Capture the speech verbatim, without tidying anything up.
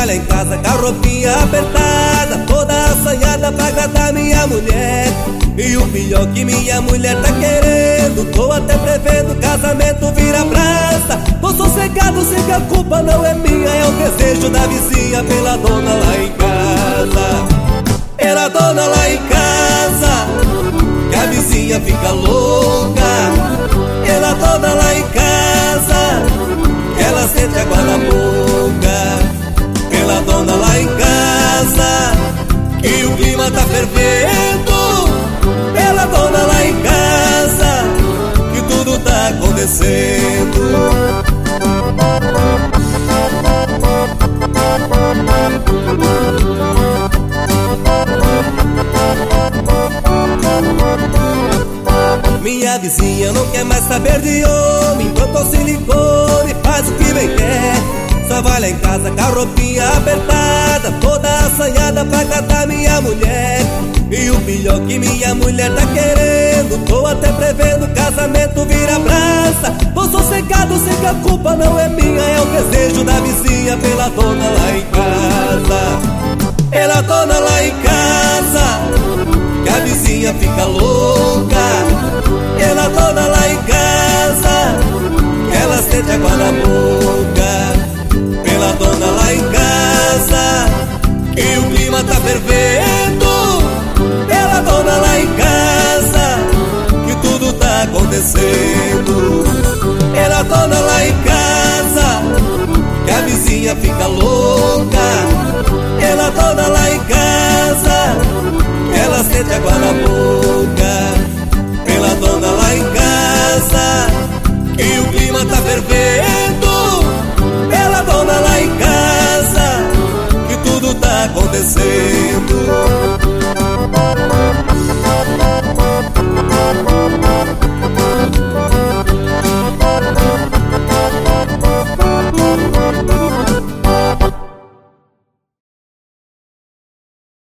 lá em casa com a roupinha apertada, toda assanhada pra agradar minha mulher. E o pior que minha mulher tá querendo, tô até prevendo casamento vira praça. Tô sossegado, sei que a culpa não é minha, é o desejo da vizinha pela dona lá em casa. Pela dona lá em casa, que a vizinha fica louca. Pela dona lá em casa, que ela sente água na boca. Pela dona lá em casa, que o clima tá fervendo. Pela dona lá em casa, que tudo tá acontecendo. Minha vizinha não quer mais saber de homem, botou silicone, faz o que bem quer. Só vai lá em casa com a roupinha apertada, toda assanhada pra agradar minha mulher. E o pior que minha mulher tá querendo, tô até prevendo casamento vira praça. Tô sossegado, sei que a culpa não é minha, é o desejo da vizinha pela dona lá em casa. Pela dona lá em casa, que a vizinha fica louca. Pela dona lá em casa, que ela sente água na boca. Pela dona lá em casa, que o clima tá fervendo. Pela dona lá em casa, que tudo tá acontecendo. Pela dona lá em casa,